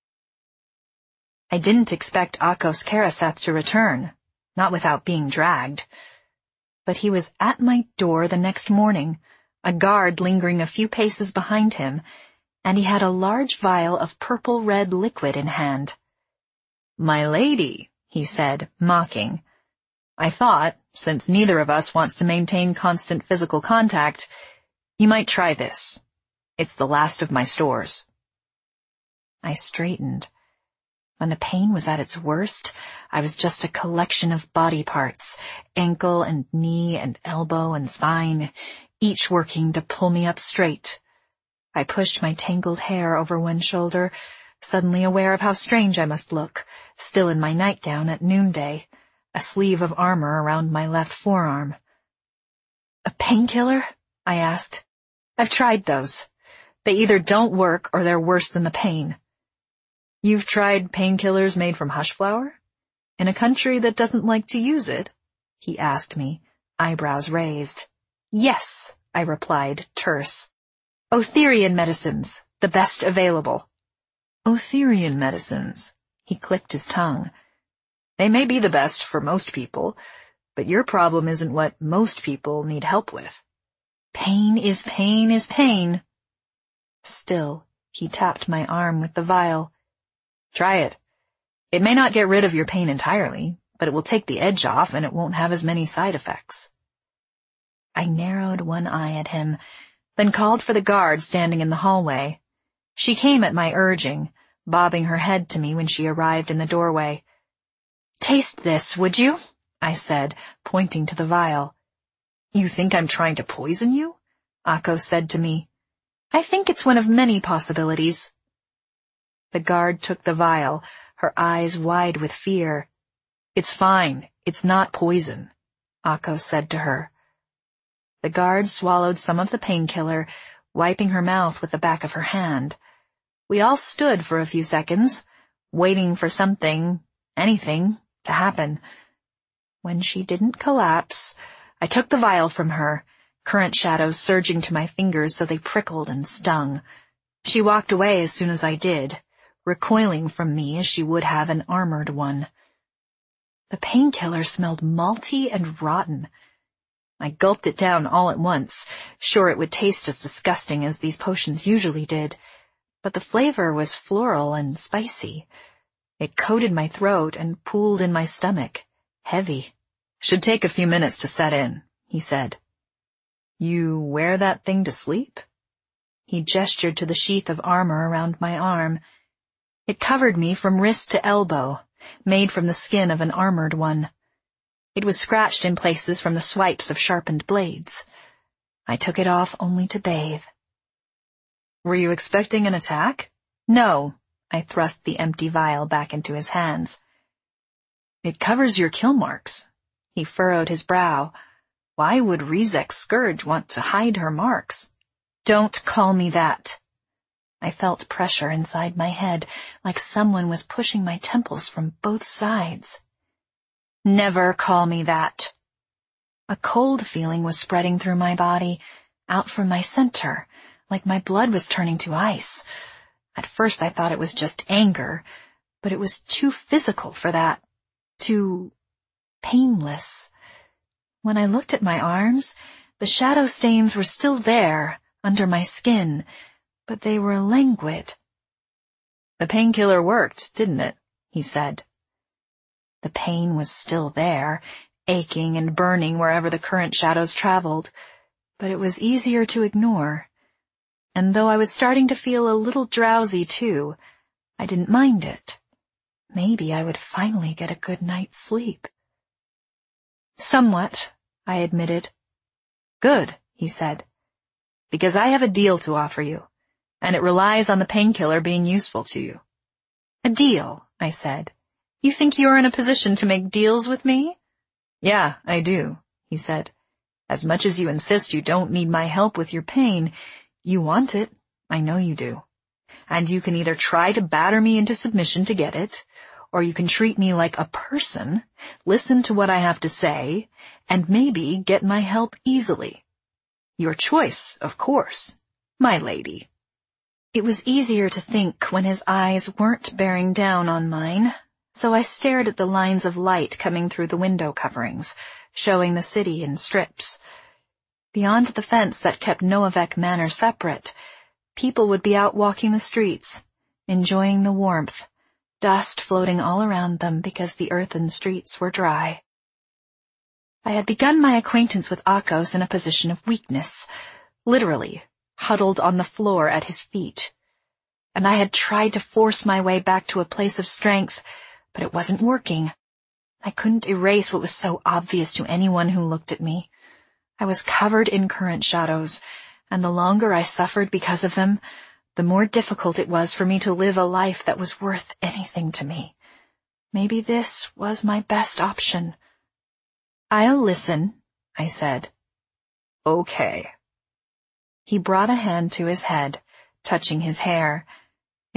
I didn't expect Akos Karaseth to return, not without being dragged. But he was at my door the next morning, a guard lingering a few paces behind him, and he had a large vial of purple-red liquid in hand. "My lady," he said, mocking. "I thought, since neither of us wants to maintain constant physical contact, you might try this. It's the last of my stores." I straightened. When the pain was at its worst, I was just a collection of body parts, ankle and knee and elbow and spine, each working to pull me up straight. I pushed my tangled hair over one shoulder, suddenly aware of how strange I must look, still in my nightgown at noonday, a sleeve of armor around my left forearm. "A painkiller?" I asked. "I've tried those. They either don't work or they're worse than the pain." You've tried painkillers made from hush flower? In a country that doesn't like to use it? He asked me, eyebrows raised. Yes, I replied, terse. Otherian medicines, the best available. Otherian medicines, he clicked his tongue. They may be the best for most people, but your problem isn't what most people need help with. Pain is pain is pain. Still, he tapped my arm with the vial. Try it. It may not get rid of your pain entirely, but it will take the edge off and it won't have as many side effects. I narrowed one eye at him, then called for the guard standing in the hallway. She came at my urging, bobbing her head to me when she arrived in the doorway. Taste this, would you? I said, pointing to the vial. You think I'm trying to poison you? Akko said to me. I think it's one of many possibilities. The guard took the vial, her eyes wide with fear. It's fine. It's not poison, Akko said to her. The guard swallowed some of the painkiller, wiping her mouth with the back of her hand. We all stood for a few seconds, waiting for something, anything, to happen. When she didn't collapse, I took the vial from her, current shadows surging to my fingers so they prickled and stung. She walked away as soon as I did, recoiling from me as she would have an armored one. The painkiller smelled malty and rotten. I gulped it down all at once, sure it would taste as disgusting as these potions usually did, but the flavor was floral and spicy. It coated my throat and pooled in my stomach, heavy. Should take a few minutes to set in, he said. You wear that thing to sleep? He gestured to the sheath of armor around my arm. It covered me from wrist to elbow, made from the skin of an armored one. It was scratched in places from the swipes of sharpened blades. I took it off only to bathe. Were you expecting an attack? No, I thrust the empty vial back into his hands. It covers your kill marks. He furrowed his brow. Why would Rizek's scourge want to hide her marks? Don't call me that. I felt pressure inside my head, like someone was pushing my temples from both sides. Never call me that. A cold feeling was spreading through my body, out from my center, like my blood was turning to ice. At first I thought it was just anger, but it was too physical for that, too painless. When I looked at my arms, the shadow stains were still there, under my skin, but they were languid. The painkiller worked, didn't it? He said. The pain was still there, aching and burning wherever the current shadows traveled, but it was easier to ignore. And though I was starting to feel a little drowsy too, I didn't mind it. Maybe I would finally get a good night's sleep. Somewhat, I admitted. Good, he said, because I have a deal to offer you, and it relies on the painkiller being useful to you. A deal, I said. You think you're in a position to make deals with me? Yeah, I do, he said. As much as you insist you don't need my help with your pain, you want it, I know you do. And you can either try to batter me into submission to get it, or you can treat me like a person, listen to what I have to say, and maybe get my help easily. Your choice, of course, my lady. It was easier to think when his eyes weren't bearing down on mine, so I stared at the lines of light coming through the window coverings, showing the city in strips. Beyond the fence that kept Noavek Manor separate, people would be out walking the streets, enjoying the warmth, dust floating all around them because the earthen streets were dry. I had begun my acquaintance with Akos in a position of weakness, literally, huddled on the floor at his feet. And I had tried to force my way back to a place of strength, but it wasn't working. I couldn't erase what was so obvious to anyone who looked at me. I was covered in current shadows, and the longer I suffered because of them, the more difficult it was for me to live a life that was worth anything to me. Maybe this was my best option. I'll listen, I said. Okay. He brought a hand to his head, touching his hair.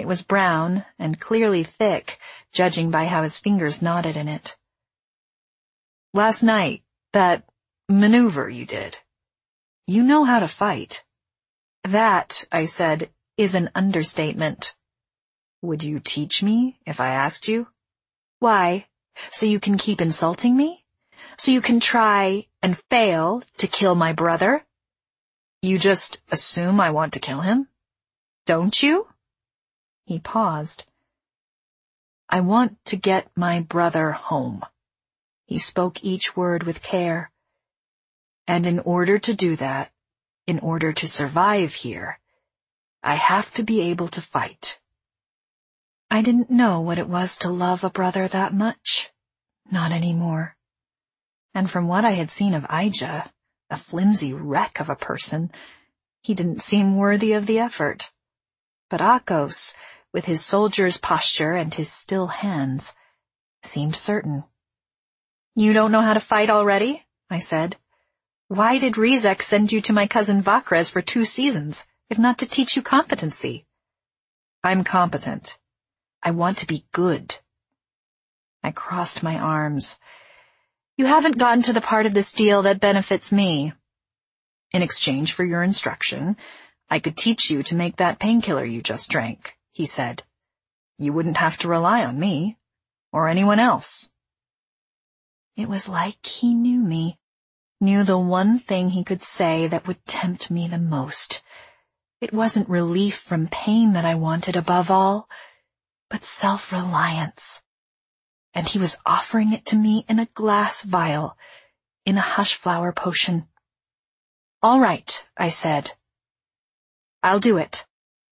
It was brown and clearly thick, judging by how his fingers knotted in it. Last night, that maneuver you did. You know how to fight. That, I said, is an understatement. Would you teach me if I asked you? Why? So you can keep insulting me? So you can try and fail to kill my brother? You just assume I want to kill him? Don't you? He paused. I want to get my brother home. He spoke each word with care. And in order to do that, in order to survive here, I have to be able to fight. I didn't know what it was to love a brother that much. Not anymore. And from what I had seen of Aija, a flimsy wreck of a person, he didn't seem worthy of the effort. But Akos, with his soldier's posture and his still hands, seemed certain. You don't know how to fight already? I said. Why did Rizek send you to my cousin Vakres for two seasons, if not to teach you competency? I'm competent. I want to be good. I crossed my arms. You haven't gotten to the part of this deal that benefits me. In exchange for your instruction, I could teach you to make that painkiller you just drank, he said. You wouldn't have to rely on me, or anyone else. It was like he knew me, knew the one thing he could say that would tempt me the most. It wasn't relief from pain that I wanted above all, but self-reliance. And he was offering it to me in a glass vial, in a hush flower potion. All right, I said. I'll do it.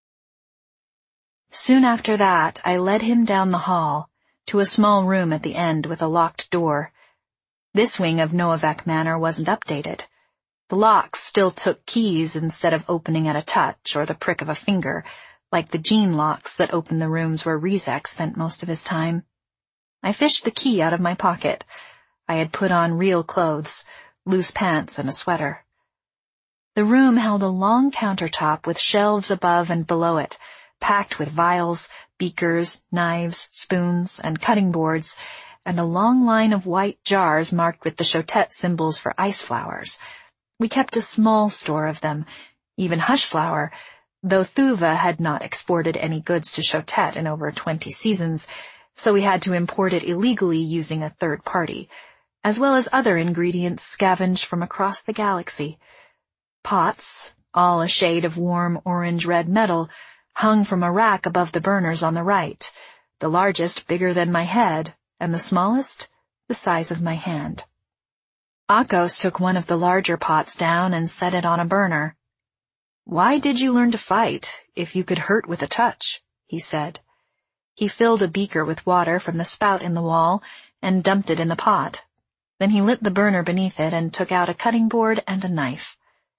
Soon after that, I led him down the hall, to a small room at the end with a locked door. This wing of Novak Manor wasn't updated. The locks still took keys instead of opening at a touch or the prick of a finger, like the gene locks that opened the rooms where Rizek spent most of his time. I fished the key out of my pocket. I had put on real clothes, loose pants and a sweater. The room held a long countertop with shelves above and below it, packed with vials, beakers, knives, spoons, and cutting boards, and a long line of white jars marked with the Chotet symbols for ice flowers. We kept a small store of them, even hush flower, though Thuva had not exported any goods to Chotet in over twenty seasons, so we had to import it illegally using a third party, as well as other ingredients scavenged from across the galaxy. Pots, all a shade of warm orange-red metal, hung from a rack above the burners on the right, the largest bigger than my head, and the smallest the size of my hand. Akos took one of the larger pots down and set it on a burner. Why did you learn to fight, if you could hurt with a touch? He said. He filled a beaker with water from the spout in the wall and dumped it in the pot. Then he lit the burner beneath it and took out a cutting board and a knife.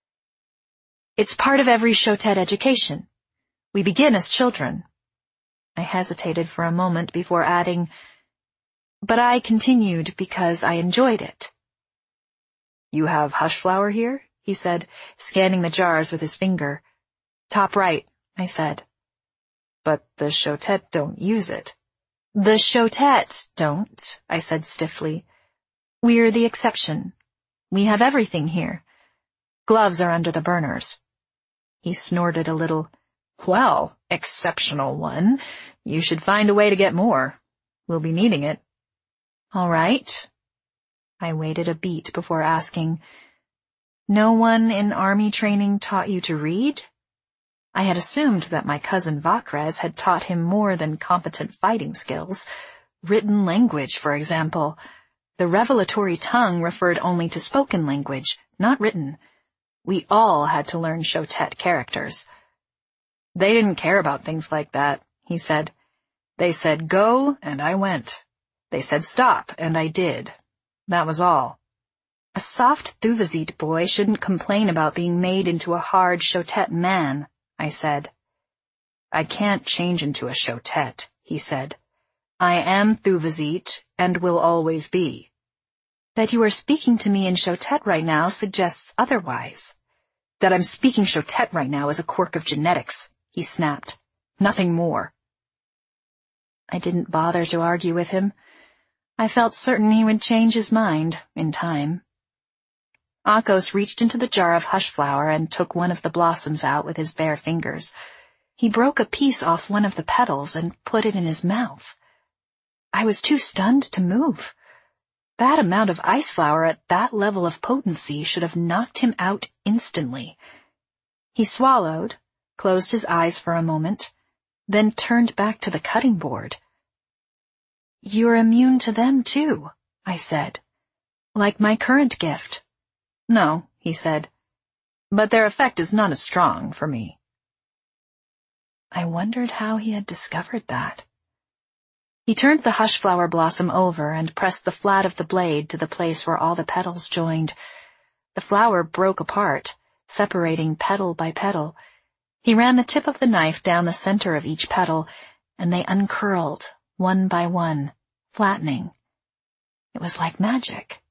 It's part of every Chotet education. We begin as children. I hesitated for a moment before adding, but I continued because I enjoyed it. You have hush flower here? He said, scanning the jars with his finger. Top right, I said. But the Chotet don't use it. The Chotet don't, I said stiffly. We're the exception. We have everything here. Gloves are under the burners. He snorted a little. Well, exceptional one. You should find a way to get more. We'll be needing it. All right. I waited a beat before asking, no one in army training taught you to read? I had assumed that my cousin Vakres had taught him more than competent fighting skills. Written language, for example. The revelatory tongue referred only to spoken language, not written. We all had to learn Chotet characters. They didn't care about things like that, he said. They said go, and I went. They said stop, and I did. That was all. A soft Thuvazit boy shouldn't complain about being made into a hard Chotet man, I said. I can't change into a Chotet, he said. I am Thuvazit, and will always be. That you are speaking to me in Chotet right now suggests otherwise. That I'm speaking Chotet right now is a quirk of genetics, he snapped. Nothing more. I didn't bother to argue with him. I felt certain he would change his mind in time. Akos reached into the jar of hush flower and took one of the blossoms out with his bare fingers. He broke a piece off one of the petals and put it in his mouth. I was too stunned to move. That amount of ice flower at that level of potency should have knocked him out instantly. He swallowed, closed his eyes for a moment, then turned back to the cutting board. "You're immune to them too," I said. "Like my current gift." "No," he said, "but their effect is not as strong for me." I wondered how he had discovered that. He turned the hush flower blossom over and pressed the flat of the blade to the place where all the petals joined. The flower broke apart, separating petal by petal. He ran the tip of the knife down the center of each petal, and they uncurled, one by one, flattening. It was like magic.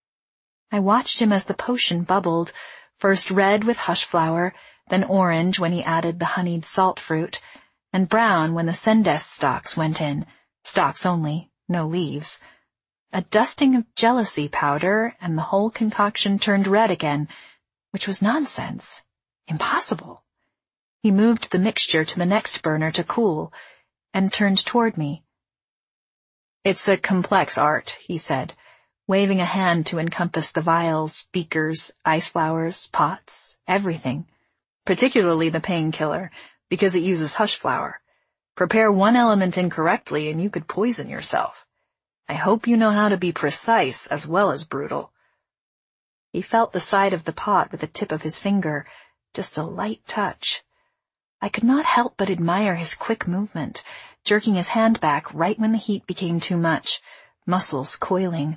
I watched him as the potion bubbled, first red with hush flower, then orange when he added the honeyed salt fruit, and brown when the sendes stalks went in, stalks only, no leaves. A dusting of jealousy powder, and the whole concoction turned red again, which was nonsense. Impossible. He moved the mixture to the next burner to cool, and turned toward me. "It's a complex art," he said, waving a hand to encompass the vials, beakers, ice flowers, pots, everything. "Particularly the painkiller, because it uses hush flower. Prepare one element incorrectly and you could poison yourself. I hope you know how to be precise as well as brutal." He felt the side of the pot with the tip of his finger, just a light touch. I could not help but admire his quick movement, jerking his hand back right when the heat became too much, muscles coiling.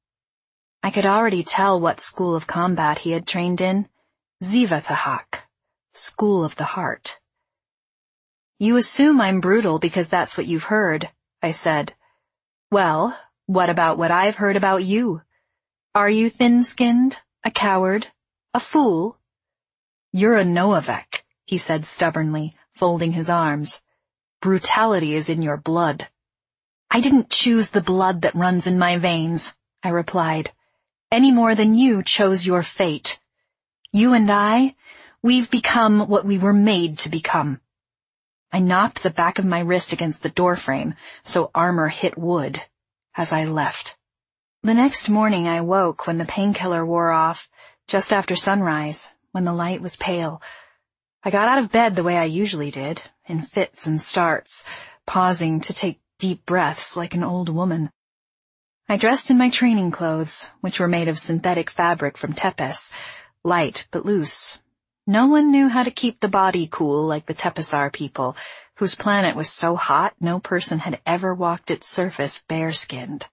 I could already tell what school of combat he had trained in. Ziva-Tahak, School of the Heart. "You assume I'm brutal because that's what you've heard," I said. "Well, what about what I've heard about you? Are you thin-skinned, a coward, a fool?" "You're a Noavek," he said stubbornly, folding his arms. "Brutality is in your blood." "I didn't choose the blood that runs in my veins," I replied, "any more than you chose your fate. You and I, we've become what we were made to become." I knocked the back of my wrist against the doorframe, so armor hit wood, as I left. The next morning I woke when the painkiller wore off, just after sunrise, when the light was pale. I got out of bed the way I usually did, in fits and starts, pausing to take deep breaths like an old woman. I dressed in my training clothes, which were made of synthetic fabric from Tepes, light but loose. No one knew how to keep the body cool like the Tepesar people, whose planet was so hot no person had ever walked its surface bare-skinned.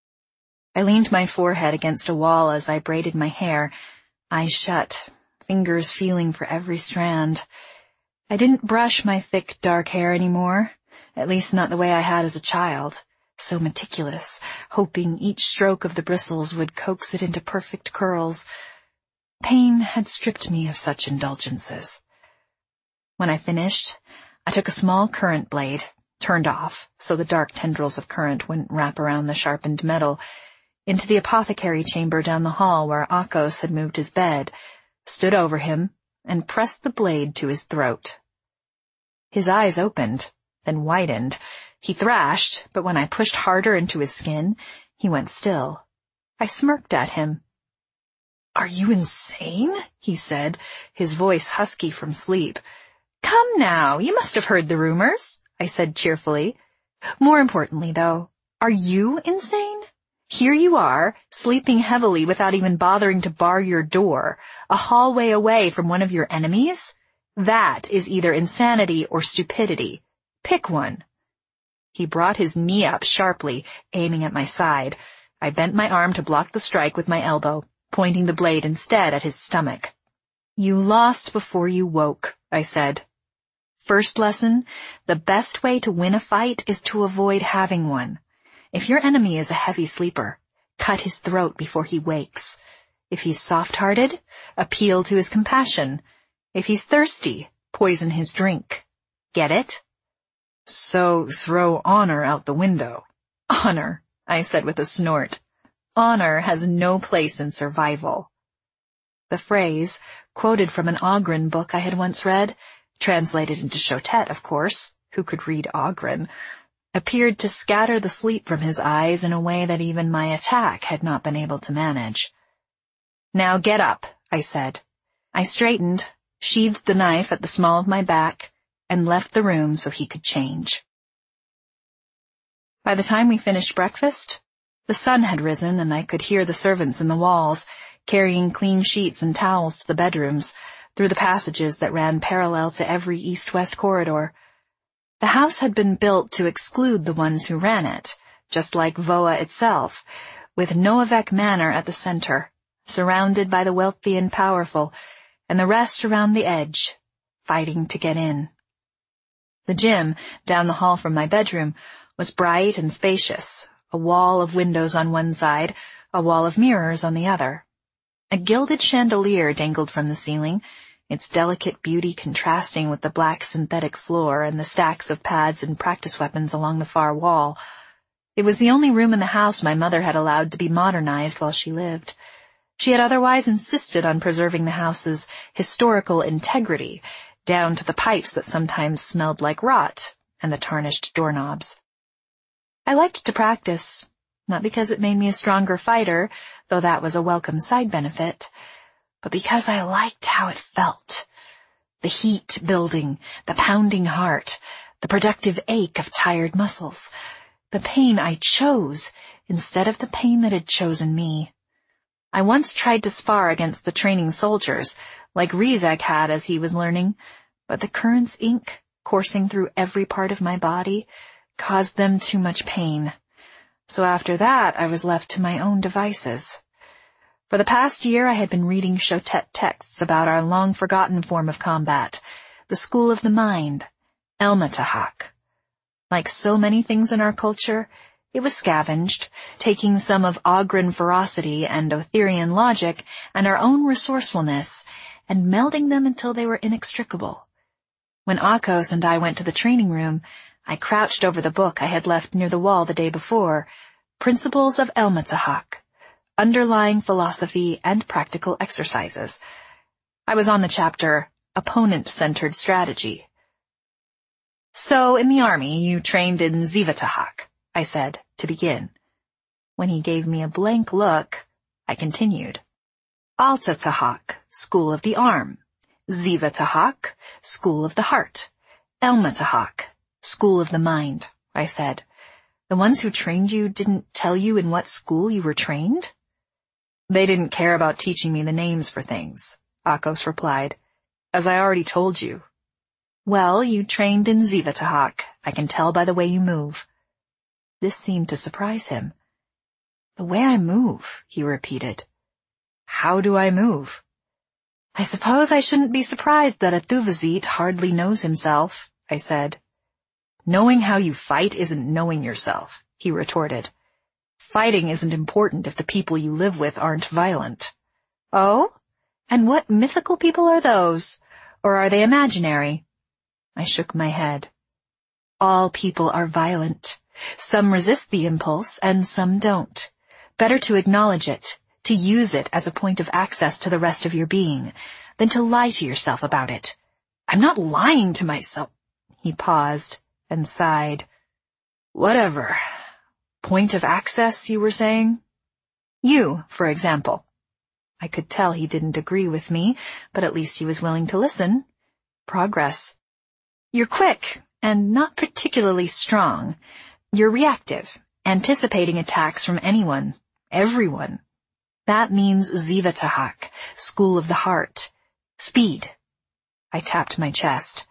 I leaned my forehead against a wall as I braided my hair, eyes shut, fingers feeling for every strand. I didn't brush my thick, dark hair anymore, at least not the way I had as a child, so meticulous, hoping each stroke of the bristles would coax it into perfect curls. Pain had stripped me of such indulgences. When I finished, I took a small currant blade, turned off so the dark tendrils of current wouldn't wrap around the sharpened metal, into the apothecary chamber down the hall where Akos had moved his bed, stood over him, and pressed the blade to his throat. His eyes opened, then widened. He thrashed, but when I pushed harder into his skin, he went still. I smirked at him. "Are you insane?" he said, his voice husky from sleep. "Come now, you must have heard the rumors," I said cheerfully. "More importantly, though, are you insane? Here you are, sleeping heavily without even bothering to bar your door, a hallway away from one of your enemies? That is either insanity or stupidity. Pick one." He brought his knee up sharply, aiming at my side. I bent my arm to block the strike with my elbow, pointing the blade instead at his stomach. "You lost before you woke," I said. "First lesson, the best way to win a fight is to avoid having one. If your enemy is a heavy sleeper, cut his throat before he wakes. If he's soft-hearted, appeal to his compassion. If he's thirsty, poison his drink. Get it?" So throw honor out the window. Honor, I said with a snort. Honor has no place in survival. The phrase, quoted from an Ogren book I had once read, translated into Chotet, of course, who could read Ogren, appeared to scatter the sleep from his eyes in a way that even my attack had not been able to manage. Now get up, I said. I straightened, sheathed the knife at the small of my back, and left the room so he could change. By the time we finished breakfast, the sun had risen and I could hear the servants in the walls, carrying clean sheets and towels to the bedrooms, through the passages that ran parallel to every east-west corridor. The house had been built to exclude the ones who ran it, just like Voa itself, with Noavek Manor at the center, surrounded by the wealthy and powerful, and the rest around the edge, fighting to get in. The gym, down the hall from my bedroom, was bright and spacious, a wall of windows on one side, a wall of mirrors on the other. A gilded chandelier dangled from the ceiling, its delicate beauty contrasting with the black synthetic floor and the stacks of pads and practice weapons along the far wall. It was the only room in the house my mother had allowed to be modernized while she lived. She had otherwise insisted on preserving the house's historical integrity, down to the pipes that sometimes smelled like rot and the tarnished doorknobs. I liked to practice, not because it made me a stronger fighter, though that was a welcome side benefit, but because I liked how it felt. The heat building, the pounding heart, the productive ache of tired muscles, the pain I chose instead of the pain that had chosen me. I once tried to spar against the training soldiers, like Rizek had as he was learning, but the current's ink, coursing through every part of my body, caused them too much pain. So after that, I was left to my own devices. For the past year, I had been reading Chotet texts about our long-forgotten form of combat, the school of the mind, Elmatahak. Like so many things in our culture, it was scavenged, taking some of Ogren ferocity and Otherian logic and our own resourcefulness, and melding them until they were inextricable. When Akos and I went to the training room, I crouched over the book I had left near the wall the day before, Principles of Elmatahak, Underlying Philosophy and Practical Exercises. I was on the chapter, Opponent-Centered Strategy. So, in the army, you trained in Zivatahak, I said, to begin. When he gave me a blank look, I continued. Altatahak, School of the Arm. Zivatahak, School of the Heart. Elmatahak, School of the Mind, I said. The ones who trained you didn't tell you in what school you were trained? They didn't care about teaching me the names for things, Akos replied. As I already told you. Well, you trained in Zivatahak, I can tell by the way you move. This seemed to surprise him. The way I move, he repeated. How do I move? I suppose I shouldn't be surprised that a Thuvazit hardly knows himself, I said. Knowing how you fight isn't knowing yourself, he retorted. Fighting isn't important if the people you live with aren't violent. Oh? And what mythical people are those? Or are they imaginary? I shook my head. All people are violent. Some resist the impulse and some don't. Better to acknowledge it, to use it as a point of access to the rest of your being, than to lie to yourself about it. I'm not lying to myself. He paused and sighed. Whatever. Point of access, you were saying? You, for example. I could tell he didn't agree with me, but at least he was willing to listen. Progress. You're quick, and not particularly strong. You're reactive, anticipating attacks from anyone, everyone. That means Zivatahak, School of the Heart. Speed. I tapped my chest.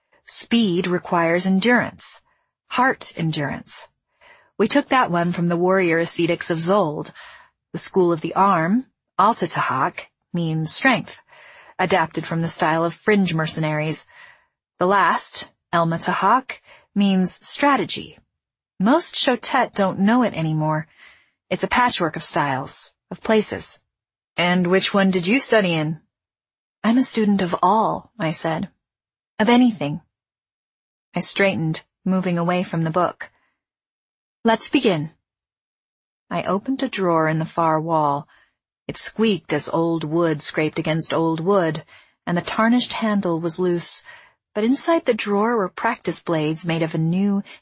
Speed requires endurance. Heart endurance. We took that one from the warrior ascetics of Zold. The School of the Arm, Altatahak, means strength, adapted from the style of fringe mercenaries. The last, Elmatahak, means strategy. Most Chotet don't know it anymore. It's a patchwork of styles, of places. And which one did you study in? I'm a student of all, I said. Of anything. I straightened, moving away from the book. "Let's begin." I opened a drawer in the far wall. It squeaked as old wood scraped against old wood, and the tarnished handle was loose, but inside the drawer were practice blades made of a new,